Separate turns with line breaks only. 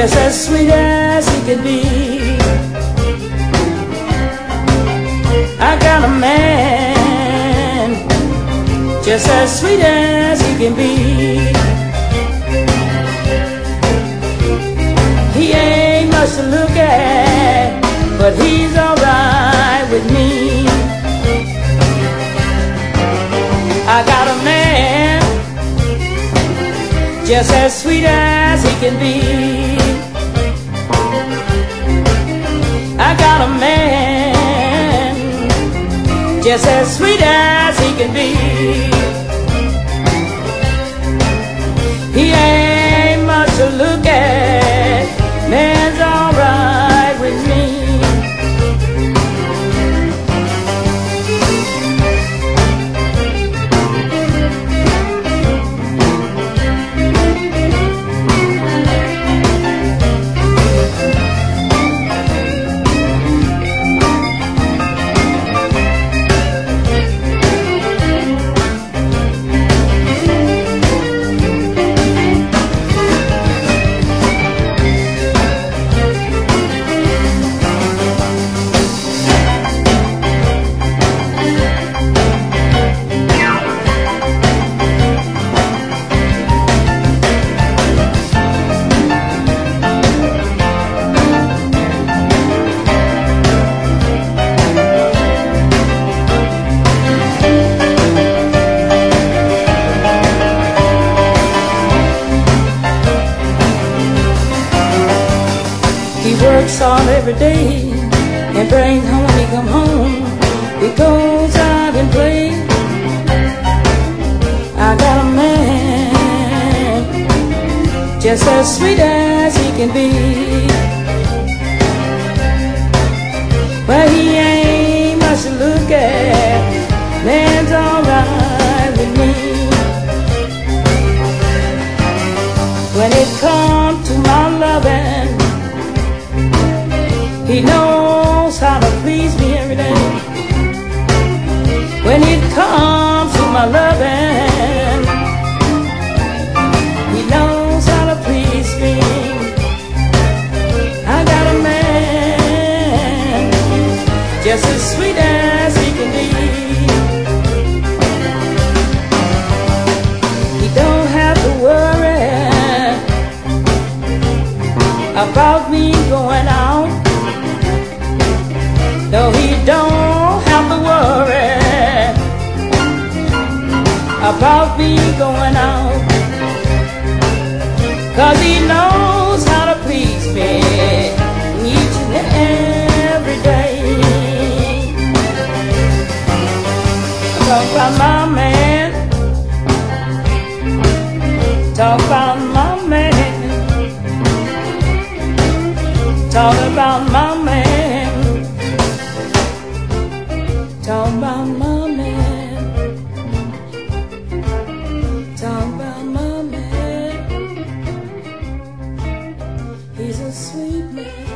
just as sweet as he can be. I got a man just as sweet as he can be. He ain't much to look at, but he's alright with me. I got a man just as sweet as he can be. I got a man just as sweet as he can be. He ain't much to look at, man's alright with me. He works hard every day and brings home when he come home. He goes out and plays. I got a man just as sweet as he can be. But he ain't much to look at, man's alright with me. When it comes to my loving, he knows how to please me every day. When it comes to my loving, he knows how to please me. I got a man just as sweet as he can be. He don't have to worry about me going out. No, he don't have to worry about me going out, 'cause he knows how to please me each and every day. Talk about my man, talk about my man, talk about my man. Talk about my man, talk about my man. He's a sweet man.